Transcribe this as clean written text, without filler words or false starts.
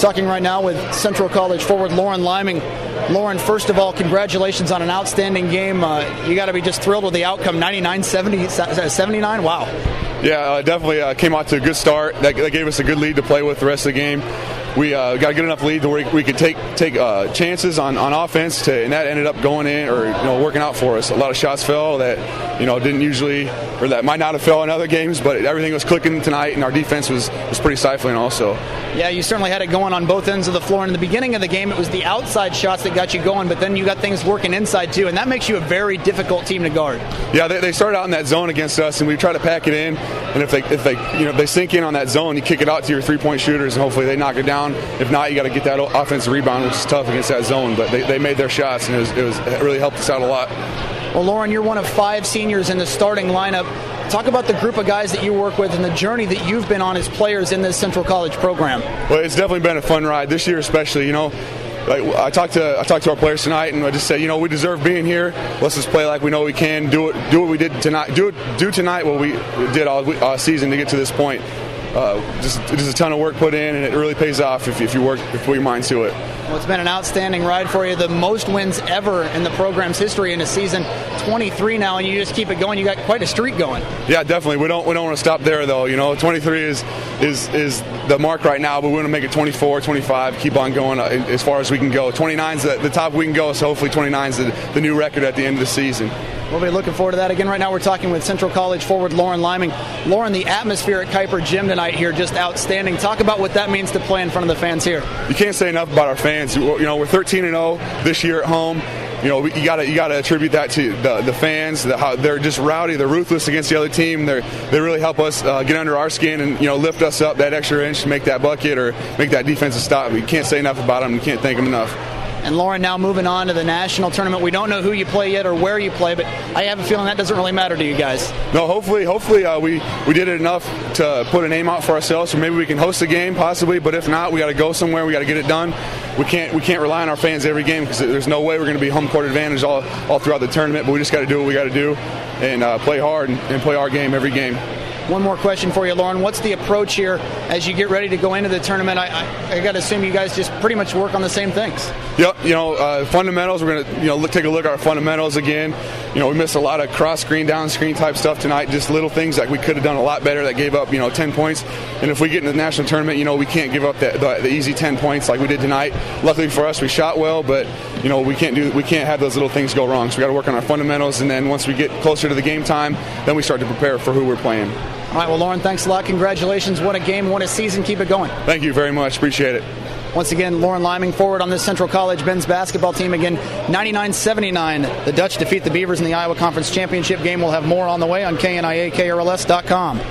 Talking right now with Central College forward Loren Liming. Loren, first of all, congratulations on an outstanding game. You got to be just thrilled with the outcome, 99-79. Wow. Yeah, definitely came out to a good start. That gave us a good lead to play with the rest of the game. We got a good enough lead to where we could take chances on offense, and that ended up going in or working out for us. A lot of shots fell that didn't usually, or that might not have fell in other games, but everything was clicking tonight, and our defense was pretty stifling also. Yeah, you certainly had it going on both ends of the floor. In the beginning of the game, it was the outside shots that got you going, but then you got things working inside too, and that makes you a very difficult team to guard. Yeah, they started out in that zone against us, and we try to pack it in. And if they sink in on that zone, you kick it out to your three-point shooters, and hopefully they knock it down. If not, you got to get that offensive rebound, which is tough against that zone. But they made their shots, and it really helped us out a lot. Well, Loren, you're one of 5 seniors in the starting lineup. Talk about the group of guys that you work with and the journey that you've been on as players in this Central College program. Well, it's definitely been a fun ride this year, especially. I talked to our players tonight, and I just said, we deserve being here. Let's just play like we know we can. Do what we did tonight. Do tonight what we did all season to get to this point. Just a ton of work put in, and it really pays off if you put your mind to it. Well, it's been an outstanding ride for you. The most wins ever in the program's history in a season, 23 now, and you just keep it going. You got quite a streak going. Yeah, definitely. We don't want to stop there though. 23 is the mark right now, but we want to make it 24, 25, keep on going as far as we can go. 29 is the top we can go, so hopefully 29 is the new record at the end of the season. We'll be looking forward to that. Again, right now we're talking with Central College forward Loren Liming. Loren, the atmosphere at Kuiper Gym tonight here, just outstanding. Talk about what that means to play in front of the fans here. You can't say enough about our fans. We're 13-0 this year at home. You got to attribute that to the fans. How they're just rowdy. They're ruthless against the other team. They really help us get under our skin and lift us up that extra inch to make that bucket or make that defensive stop. You can't say enough about them. You can't thank them enough. And Loren, now moving on to the national tournament. We don't know who you play yet or where you play, but I have a feeling that doesn't really matter to you guys. No, hopefully we did it enough to put a name out for ourselves, or maybe we can host a game possibly. But if not, we got to go somewhere. We got to get it done. We can't rely on our fans every game because there's no way we're going to be home court advantage all throughout the tournament. But we just got to do what we got to do and play hard and play our game every game. One more question for you, Loren. What's the approach here as you get ready to go into the tournament? I got to assume you guys just pretty much work on the same things. Yep. Fundamentals. We're going to take a look at our fundamentals again. We missed a lot of cross screen, down screen type stuff tonight. Just little things that we could have done a lot better that gave up 10 points. And if we get in the national tournament, we can't give up the easy 10 points like we did tonight. Luckily for us, we shot well, but we can't have those little things go wrong. So we got to work on our fundamentals, and then once we get closer to the game time, then we start to prepare for who we're playing. All right, well, Loren, thanks a lot. Congratulations. What a game, what a season. Keep it going. Thank you very much. Appreciate it. Once again, Loren Liming forward on this Central College men's basketball team. Again, 99-79. The Dutch defeat the Beavers in the Iowa Conference Championship game. We'll have more on the way on KNIA, KRLS.com.